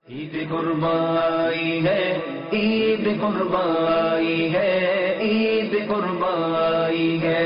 عید قربائی ہے، عید قربائی ہے، عید قربائی ہے۔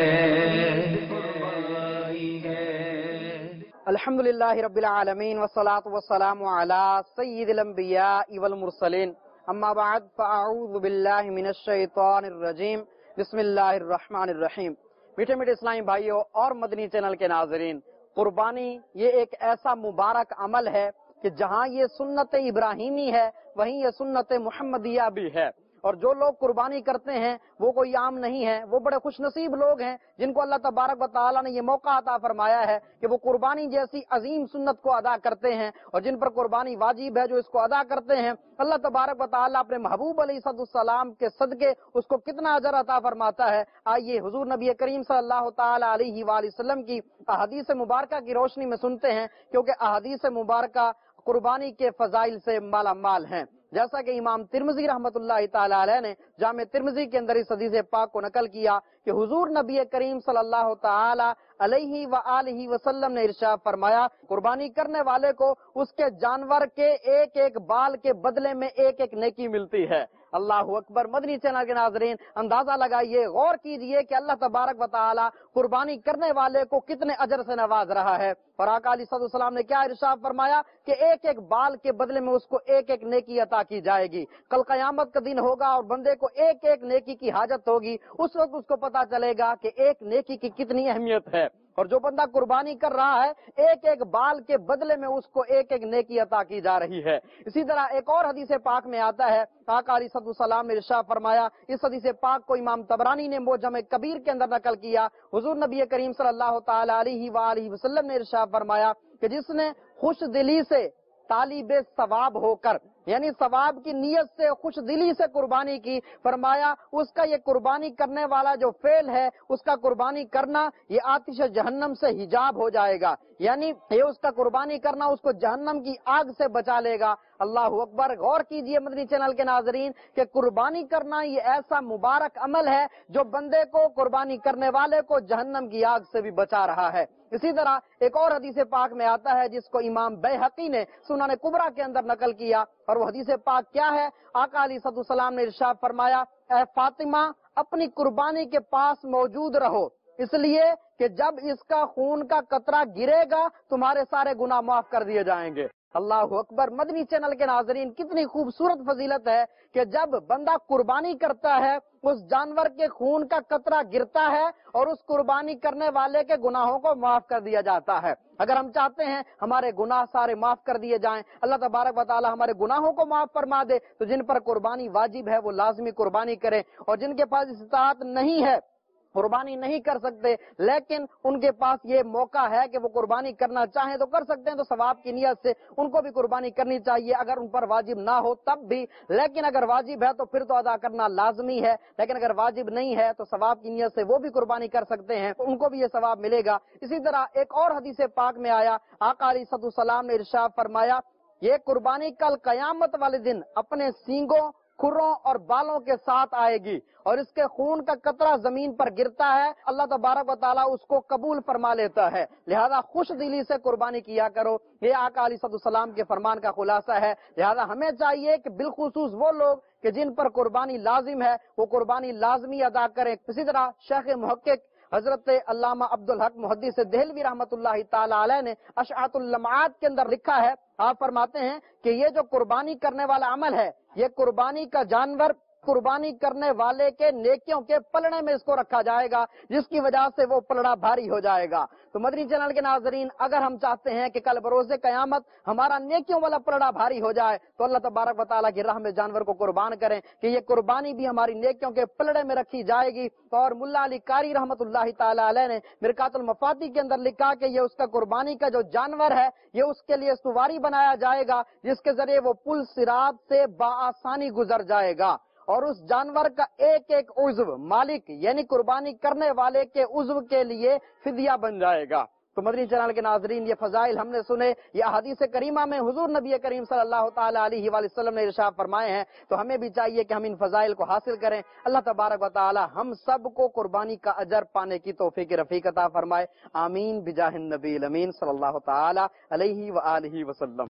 الحمدللہ رب العالمین والصلاة والسلام علی سید الانبیاء والمرسلین، اما بعد فاعوذ باللہ من الشیطان الرجیم، بسم اللہ الرحمن الرحیم۔ میٹھے میٹھے اسلامی بھائیوں اور مدنی چینل کے ناظرین، قربانی یہ ایک ایسا مبارک عمل ہے کہ جہاں یہ سنت ابراہیمی ہے وہیں یہ سنت محمدیہ بھی ہے، اور جو لوگ قربانی کرتے ہیں وہ کوئی عام نہیں ہے، وہ بڑے خوش نصیب لوگ ہیں جن کو اللہ تبارک و تعالیٰ نے یہ موقع عطا فرمایا ہے کہ وہ قربانی جیسی عظیم سنت کو ادا کرتے ہیں، اور جن پر قربانی واجب ہے جو اس کو ادا کرتے ہیں، اللہ تبارک و تعالیٰ اپنے محبوب علیہ السلام کے صدقے اس کو کتنا اجر عطا فرماتا ہے۔ آئیے حضور نبی کریم صلی اللہ تعالیٰ علیہ وآلہ وسلم کی احادیث مبارکہ کی روشنی میں سنتے ہیں، کیونکہ احادیث مبارکہ قربانی کے فضائل سے مالا مال ہیں۔ جیسا کہ امام ترمذی رحمۃ اللہ تعالی علیہ نے جامع ترمذی کے اندر اس حدیث پاک کو نقل کیا کہ حضور نبی کریم صلی اللہ تعالی علیہ وآلہ وسلم نے ارشاد فرمایا، قربانی کرنے والے کو اس کے جانور کے ایک ایک بال کے بدلے میں ایک ایک نیکی ملتی ہے۔ اللہ اکبر۔ مدنی چینل کے ناظرین اندازہ لگائیے، غور کیجئے کہ اللہ تبارک و تعالی قربانی کرنے والے کو کتنے اجر سے نواز رہا ہے، اور آقا علیہ السلام نے کیا ارشاد فرمایا کہ ایک ایک بال کے بدلے میں اس کو ایک ایک نیکی عطا کی جائے گی۔ کل قیامت کا دن ہوگا اور بندے کو ایک ایک نیکی کی حاجت ہوگی، اس وقت اس کو پتا چلے گا کہ ایک نیکی کی کتنی اہمیت ہے، اور جو بندہ قربانی کر رہا ہے ایک ایک بال کے بدلے میں اس کو ایک ایک نیکی عطا کی جا رہی ہے۔ اسی طرح ایک اور حدیث پاک میں آتا ہے، آقا علیہ السلام نے ارشاد فرمایا، اس حدیث پاک کو امام طبرانی نے معجم کبیر کے اندر نقل کیا، حضور نبی کریم صلی اللہ تعالی علیہ وآلہ وسلم نے ارشاد فرمایا کہ جس نے خوش دلی سے طالب ثواب ہو کر، یعنی ثواب کی نیت سے خوش دلی سے قربانی کی، فرمایا اس کا یہ قربانی کرنے والا جو فعل ہے، اس کا قربانی کرنا یہ آتش جہنم سے حجاب ہو جائے گا، یعنی یہ اس کا قربانی کرنا اس کو جہنم کی آگ سے بچا لے گا۔ اللہ اکبر۔ غور کیجئے مدنی چینل کے ناظرین کہ قربانی کرنا یہ ایسا مبارک عمل ہے جو بندے کو، قربانی کرنے والے کو جہنم کی آگ سے بھی بچا رہا ہے۔ اسی طرح ایک اور حدیث پاک میں آتا ہے جس کو امام بیہقی نے سنن کبریٰ کے اندر نقل کیا، اور وہ حدیث پاک کیا ہے؟ آقا علیہ السلام نے ارشاد فرمایا، اے فاطمہ اپنی قربانی کے پاس موجود رہو، اس لیے کہ جب اس کا خون کا قطرہ گرے گا تمہارے سارے گناہ معاف کر دیے جائیں گے۔ اللہ اکبر۔ مدنی چینل کے ناظرین کتنی خوبصورت فضیلت ہے کہ جب بندہ قربانی کرتا ہے اس جانور کے خون کا قطرہ گرتا ہے اور اس قربانی کرنے والے کے گناہوں کو معاف کر دیا جاتا ہے۔ اگر ہم چاہتے ہیں ہمارے گناہ سارے معاف کر دیے جائیں، اللہ تبارک و تعالی ہمارے گناہوں کو معاف فرما دے، تو جن پر قربانی واجب ہے وہ لازمی قربانی کریں، اور جن کے پاس استطاعت نہیں ہے، قربانی نہیں کر سکتے، لیکن ان کے پاس یہ موقع ہے کہ وہ قربانی کرنا چاہیں تو کر سکتے ہیں، تو ثواب کی نیت سے ان کو بھی قربانی کرنی چاہیے اگر ان پر واجب نہ ہو تب بھی، لیکن اگر واجب ہے تو پھر تو ادا کرنا لازمی ہے، لیکن اگر واجب نہیں ہے تو ثواب کی نیت سے وہ بھی قربانی کر سکتے ہیں، ان کو بھی یہ ثواب ملے گا۔ اسی طرح ایک اور حدیث پاک میں آیا، آقا علیہ السلام نے ارشاد فرمایا، یہ قربانی کل قیامت والے دن اپنے سینگوں، کھروں اور بالوں کے ساتھ آئے گی، اور اس کے خون کا قطرہ زمین پر گرتا ہے، اللہ تبارک و تعالیٰ اس کو قبول فرما لیتا ہے، لہذا خوش دلی سے قربانی کیا کرو۔ یہ آقا علیہ السلام کے فرمان کا خلاصہ ہے، لہذا ہمیں چاہیے کہ بالخصوص وہ لوگ کہ جن پر قربانی لازم ہے وہ قربانی لازمی ادا کریں۔ اسی طرح شیخ محقق حضرت علامہ عبدالحق محدث دہلوی رحمۃ اللہ تعالی علیہ نے اشعۃ اللمعات کے اندر لکھا ہے، آپ فرماتے ہیں کہ یہ جو قربانی کرنے والا عمل ہے، یہ قربانی کا جانور قربانی کرنے والے کے نیکیوں کے پلڑے میں اس کو رکھا جائے گا، جس کی وجہ سے وہ پلڑا بھاری ہو جائے گا۔ تو مدنی چینل کے ناظرین اگر ہم چاہتے ہیں کہ کل بروز قیامت ہمارا نیکیوں والا پلڑا بھاری ہو جائے تو اللہ تبارک و تعالیٰ کی راہ میں جانور کو قربان کریں کہ یہ قربانی بھی ہماری نیکیوں کے پلڑے میں رکھی جائے گی۔ اور ملا علی قاری رحمۃ اللہ تعالی علیہ نے مرقات المفاتی کے اندر لکھا کہ یہ اس کا قربانی کا جو جانور ہے یہ اس کے لیے سواری بنایا جائے گا جس کے ذریعے وہ پل صراط سے بآسانی گزر جائے گا، اور اس جانور کا ایک ایک عضو مالک یعنی قربانی کرنے والے کے عضو کے لیے فدیہ بن جائے گا۔ تو مدنی چینل کے ناظرین یہ فضائل ہم نے سنے، یہ احادیث کریمہ میں حضور نبی کریم صلی اللہ تعالی علیہ وآلہ وسلم نے ارشاد فرمائے ہیں، تو ہمیں بھی چاہیے کہ ہم ان فضائل کو حاصل کریں۔ اللہ تبارک و تعالی ہم سب کو قربانی کا اجر پانے کی توفیق رفیق عطا فرمائے، آمین بجاہ النبی الامین صلی اللہ تعالی علیہ وآلہ وسلم۔